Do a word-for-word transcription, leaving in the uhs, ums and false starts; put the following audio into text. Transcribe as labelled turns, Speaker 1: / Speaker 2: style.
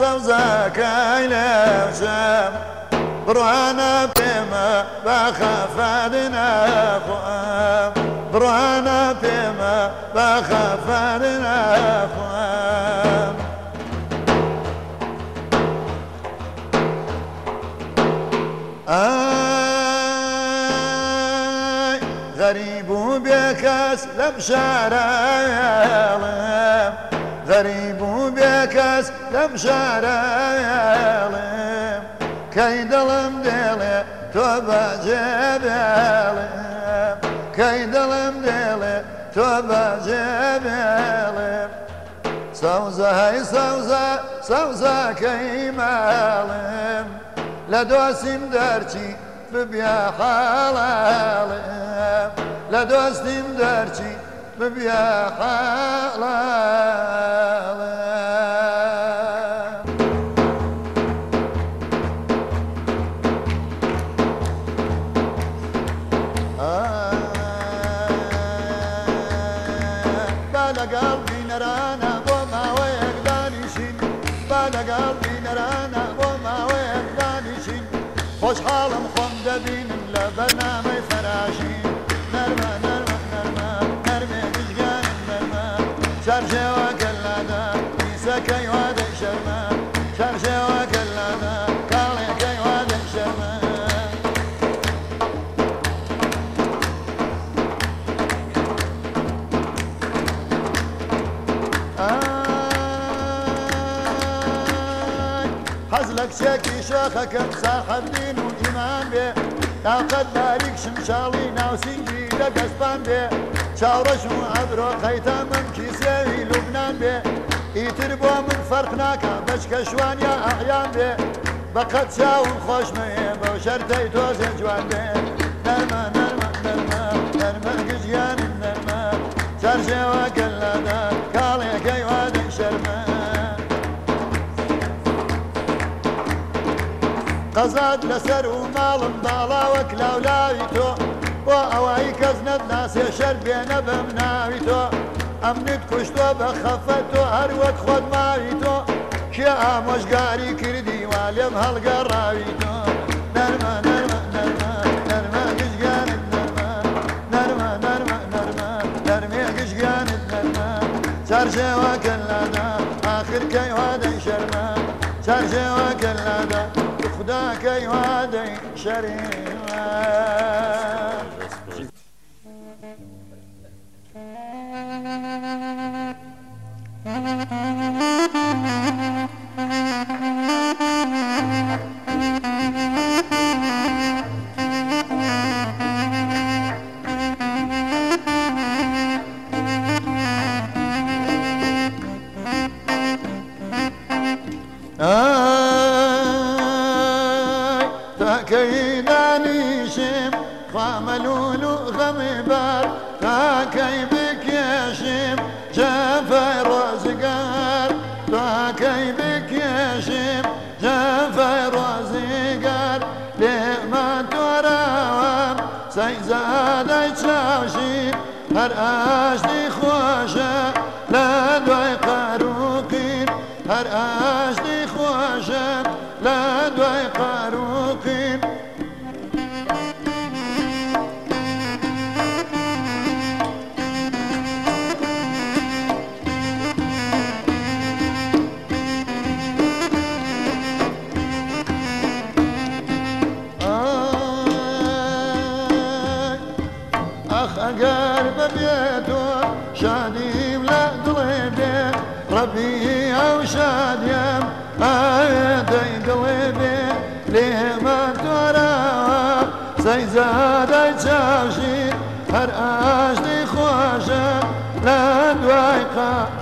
Speaker 1: سەوزەکەی لێوشم بڕوانە پێمە بەخەفەت نەخۆم بڕوانە پێمە بەخەفەت نەخۆم ئای غەریب و بێکەس لەم شارەیەڵم غەریب و بێکەس لەم شارەیەڵم کەی دڵم دێڵێ تۆ بەجێبێڵم کەی دڵم دێڵێ تۆ بەجێبێڵم سەوزە هەی سەوزە سەوزەکەی ماڵم لە دۆستیم دەرچی ببیە حەڵاڵم لە دۆستیم دەرچی ببیە حەڵاڵم با لەگەڵ بینەرانە بۆ ماوەیەک دانیشین با لەگەڵ بینەرانە بۆ ماوەیەک دانیشین خۆشحاڵم خۆم دەبینم لە بەرنامەی فەراشین نەرمە نەرمە نەرمە نەرمێ گشتگانم نەرمە شارژێوە گەلادە پیسەکەی وا دەی شەرمە شارژێوە گەلادە کاڵێکەی وا دەی شەرمە حەز لە کچێکی شۆخەکەم ساحەب دین و ئیمان بێ ناوقەت باریک شمشاڵی ناوسینگی لە گەسپان بێ چاوڕەش و ئەبرۆ قەیتەمەم کیسێوی لوبنان بێ ئیتر بۆ من فەرق ناکە بەچکە شوان یا ئەحیان بێ بەقەت چاوم خۆشمەیە بەو شەرتەی تۆزێ جوان بێ نەرمە نەرمە نەرمە نەرمە گژیانم نەرمە شەرژێوە گەلادە کاڵێکەی وا دەی شەرمە قەزات لەسەر و ماڵم باڵاوە کلااولاوی تۆ بۆ ئەوایی کەس نەتناسێ شەر بێنە بەم ناوی تۆ ئەمنت کوشتۆ بە خەفەت تۆ هەروەک خۆت ماوی تۆ کێ ئامۆژگاری کردی وا لێم هەڵگەڕاوی تۆ نەرمە نەرمە نەرمە نەرمە گشتگانت نەرمە نەرمە نەرمە نەرمە نەرمێ گشتگانت نەرمە چارژێوە گەلادە ئاخر کەی وا دەی شەرمە چارژێوە گەلادە خدا کەی وا دەی شەرمە تاکەی دانیشم خامەلول و غەمی بار تاکەی بکێشم جەفای ڕۆزگار تاکەی بکێشم جەفای ڕۆزگار لێمە تۆراوەم سەیزادەی چاوشین هەر ئاشتی خۆشە لە دوای قاروقین هەر ئاشتی خۆشە لە دوای قاروقین ئەخ ئەگەر بەبێتۆ شادیم لە دڵێ بێ ڕەبی ئەو شادیم ئاوێتەی دڵێ بێ لێمە تۆراوە سەیزادەی چاوشین هەر ئاشتی خۆشە لە دوای قا